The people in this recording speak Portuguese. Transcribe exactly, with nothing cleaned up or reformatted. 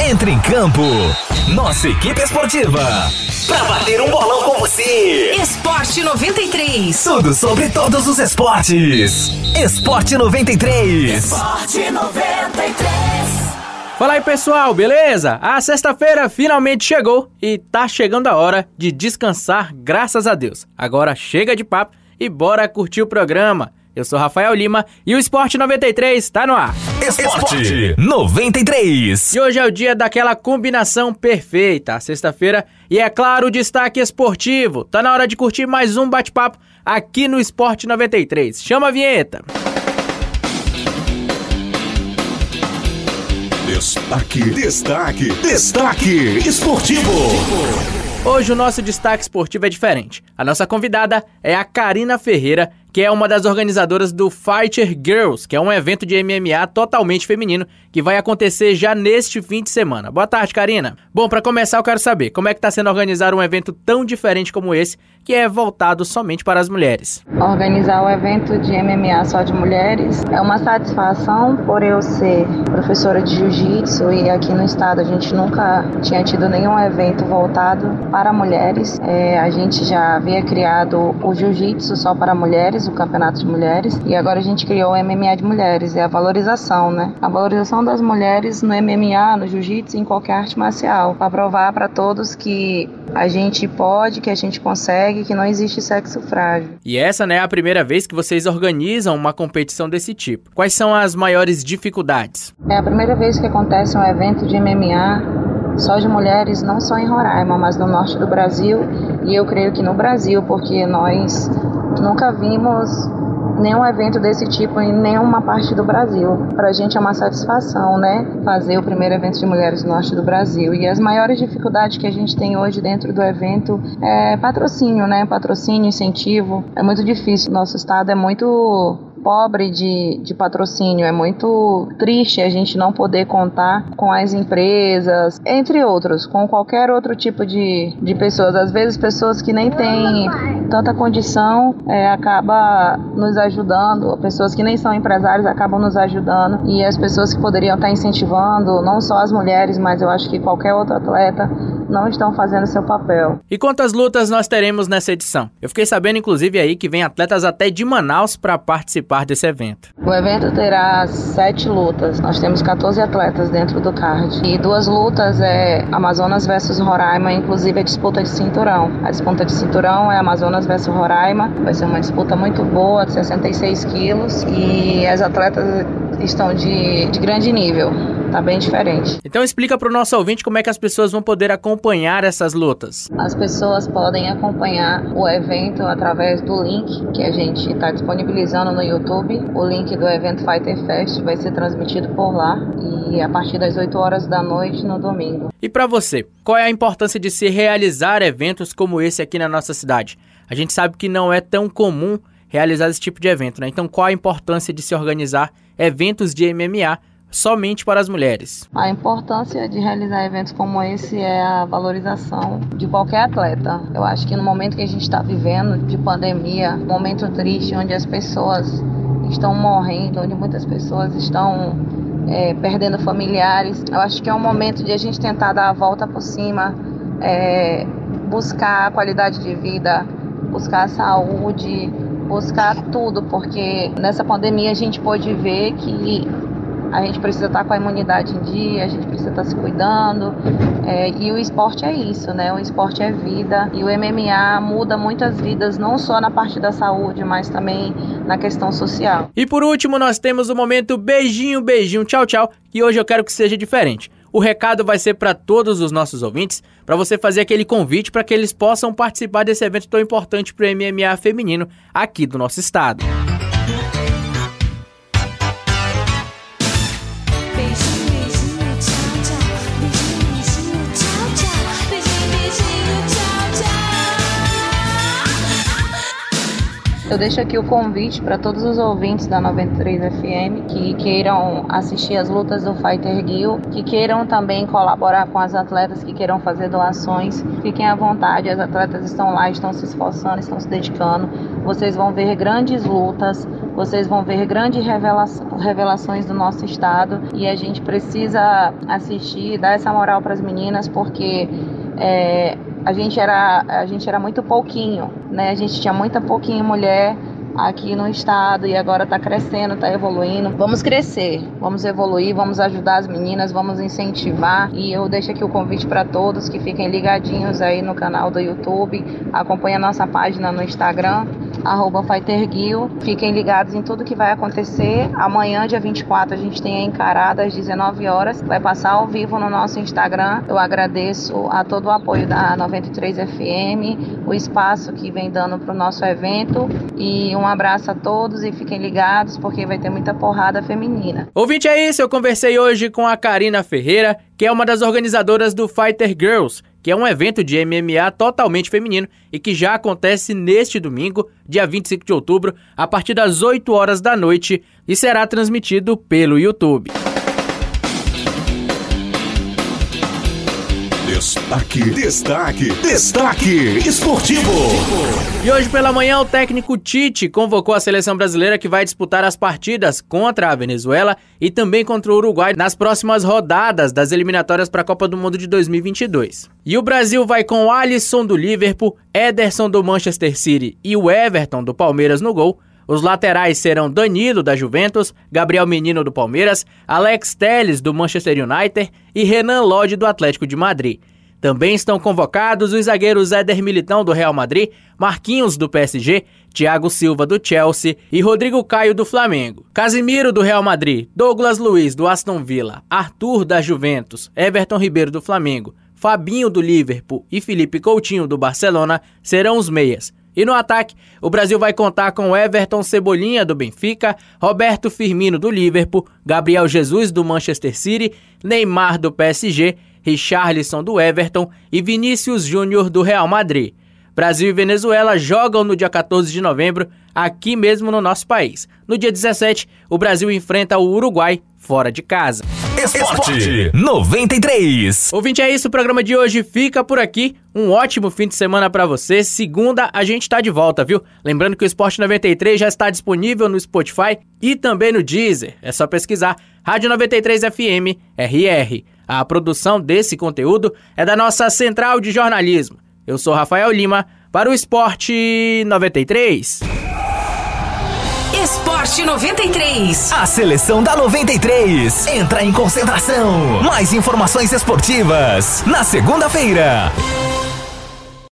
Entre em campo. Nossa equipe esportiva. Pra bater um bolão com você. Esporte noventa e três. Tudo sobre todos os esportes. Esporte noventa e três. Esporte noventa e três. Fala aí, pessoal, beleza? A sexta-feira finalmente chegou e tá chegando a hora de descansar, graças a Deus. Agora chega de papo e bora curtir o programa. Eu sou Rafael Lima e o Esporte noventa e três tá no ar. Esporte noventa e três. E hoje é o dia daquela combinação perfeita, a sexta-feira, e é claro, o destaque esportivo. Tá na hora de curtir mais um bate-papo aqui no Esporte noventa e três. Chama a vinheta. Destaque, destaque, destaque esportivo. Hoje o nosso destaque esportivo é diferente. A nossa convidada é a Karina Ferreira, que é uma das organizadoras do Fighter Girls, que é um evento de M M A totalmente feminino que vai acontecer já neste fim de semana. Boa tarde, Karina. Bom, para começar eu quero saber como é que está sendo organizar um evento tão diferente como esse, que é voltado somente para as mulheres. Organizar o evento de M M A só de mulheres é uma satisfação por eu ser professora de jiu-jitsu e aqui no estado a gente nunca tinha tido nenhum evento voltado para mulheres. É, a gente já havia criado o jiu-jitsu só para mulheres, o campeonato de mulheres, e agora a gente criou o M M A de mulheres, é a valorização, né? A valorização das mulheres no M M A, no jiu-jitsu, em qualquer arte marcial, para provar para todos que a gente pode, que a gente consegue, que não existe sexo frágil. E essa não é a primeira vez que vocês organizam uma competição desse tipo. Quais são as maiores dificuldades? É a primeira vez que acontece um evento de M M A só de mulheres, não só em Roraima, mas no norte do Brasil, e eu creio que no Brasil, porque nós nunca vimos nenhum evento desse tipo em nenhuma parte do Brasil. Pra gente é uma satisfação, né, fazer o primeiro evento de mulheres no norte do Brasil. E as maiores dificuldades que a gente tem hoje dentro do evento é patrocínio, né, patrocínio, incentivo. É muito difícil, nosso estado é muito pobre de, de patrocínio, é muito triste a gente não poder contar com as empresas, entre outros, com qualquer outro tipo de, de pessoas. Às vezes pessoas que nem têm tanta condição é, acaba nos ajudando, pessoas que nem são empresários acabam nos ajudando, e as pessoas que poderiam estar incentivando, não só as mulheres, mas eu acho que qualquer outro atleta, não estão fazendo seu papel. E quantas lutas nós teremos nessa edição? Eu fiquei sabendo, inclusive, aí que vem atletas até de Manaus para participar desse evento. O evento terá sete lutas. Nós temos quatorze atletas dentro do card. E duas lutas é Amazonas versus Roraima, inclusive a disputa de cinturão. A disputa de cinturão é Amazonas versus Roraima. Vai ser uma disputa muito boa, de sessenta e seis quilos. E as atletas estão de, de grande nível. Tá bem diferente. Então explica para o nosso ouvinte como é que as pessoas vão poder acompanhar essas lutas. As pessoas podem acompanhar o evento através do link que a gente está disponibilizando no YouTube. O link do evento Fighter Fest vai ser transmitido por lá e a partir das oito horas da noite no domingo. E para você, qual é a importância de se realizar eventos como esse aqui na nossa cidade? A gente sabe que não é tão comum realizar esse tipo de evento, né? Então qual a importância de se organizar eventos de M M A somente para as mulheres? A importância de realizar eventos como esse é a valorização de qualquer atleta. Eu acho que no momento que a gente está vivendo de pandemia, um momento triste onde as pessoas estão morrendo, onde muitas pessoas estão é, perdendo familiares, eu acho que é um momento de a gente tentar dar a volta por cima, é, buscar a qualidade de vida, buscar a saúde, buscar tudo, porque nessa pandemia a gente pôde ver que a gente precisa estar com a imunidade em dia, a gente precisa estar se cuidando, é, e o esporte é isso, né? O esporte é vida, e o M M A muda muitas vidas, não só na parte da saúde, mas também na questão social. E por último, nós temos o momento beijinho, beijinho, tchau, tchau, e hoje eu quero que seja diferente. O recado vai ser para todos os nossos ouvintes, para você fazer aquele convite para que eles possam participar desse evento tão importante para o M M A feminino aqui do nosso estado. Eu deixo aqui o convite para todos os ouvintes da noventa e três F M que queiram assistir as lutas do Fighter Girl, que queiram também colaborar com as atletas, que queiram fazer doações. Fiquem à vontade, as atletas estão lá, estão se esforçando, estão se dedicando. vocês vão ver grandes lutas, vocês vão ver grandes revelações, revelações do nosso estado, e a gente precisa assistir, dar essa moral para as meninas, porque é, a, gente era, a gente era muito pouquinho, né? A gente tinha muita pouquinho mulher aqui no estado e agora está crescendo, está evoluindo. Vamos crescer, vamos evoluir, vamos ajudar as meninas, vamos incentivar. E eu deixo aqui o convite para todos que fiquem ligadinhos aí no canal do YouTube, acompanhem a nossa página no Instagram, arroba FighterGuil. Fiquem ligados em tudo que vai acontecer. Amanhã, dia vinte e quatro, a gente tem a encarada às dezenove horas, vai passar ao vivo no nosso Instagram. Eu agradeço a todo o apoio da noventa e três F M, o espaço que vem dando para o nosso evento, e um abraço a todos e fiquem ligados porque vai ter muita porrada feminina. Ouvinte, é isso, eu conversei hoje com a Karina Ferreira, que é uma das organizadoras do Fighter Girls, que é um evento de M M A totalmente feminino e que já acontece neste domingo, dia vinte e cinco de outubro, a partir das oito horas da noite, e será transmitido pelo YouTube. Destaque, destaque, destaque esportivo. E hoje pela manhã o técnico Tite convocou a seleção brasileira que vai disputar as partidas contra a Venezuela e também contra o Uruguai nas próximas rodadas das eliminatórias para a Copa do Mundo de dois mil e vinte e dois. E o Brasil vai com Alisson do Liverpool, Ederson do Manchester City e o Everton do Palmeiras no gol. Os laterais serão Danilo, da Juventus, Gabriel Menino, do Palmeiras, Alex Telles, do Manchester United e Renan Lodge, do Atlético de Madrid. Também estão convocados os zagueiros Éder Militão, do Real Madrid, Marquinhos, do P S G, Thiago Silva, do Chelsea e Rodrigo Caio, do Flamengo. Casimiro, do Real Madrid, Douglas Luiz, do Aston Villa, Arthur, da Juventus, Everton Ribeiro, do Flamengo, Fabinho, do Liverpool e Felipe Coutinho, do Barcelona serão os meias. E no ataque, o Brasil vai contar com Everton Cebolinha, do Benfica, Roberto Firmino, do Liverpool, Gabriel Jesus, do Manchester City, Neymar, do P S G, Richarlison, do Everton e Vinícius Júnior, do Real Madrid. Brasil e Venezuela jogam no dia quatorze de novembro, aqui mesmo no nosso país. No dia dezessete, o Brasil enfrenta o Uruguai fora de casa. Esporte noventa e três. Ouvinte, é isso, o programa de hoje fica por aqui. Um ótimo fim de semana pra você. Segunda a gente tá de volta, viu? Lembrando que o Esporte noventa e três já está disponível no Spotify e também no Deezer. É só pesquisar Rádio noventa e três F M R R. A produção desse conteúdo é da nossa central de jornalismo. Eu sou Rafael Lima para o Esporte noventa e três. Esporte noventa e três. A seleção da noventa e três entra em concentração. Mais informações esportivas na segunda-feira.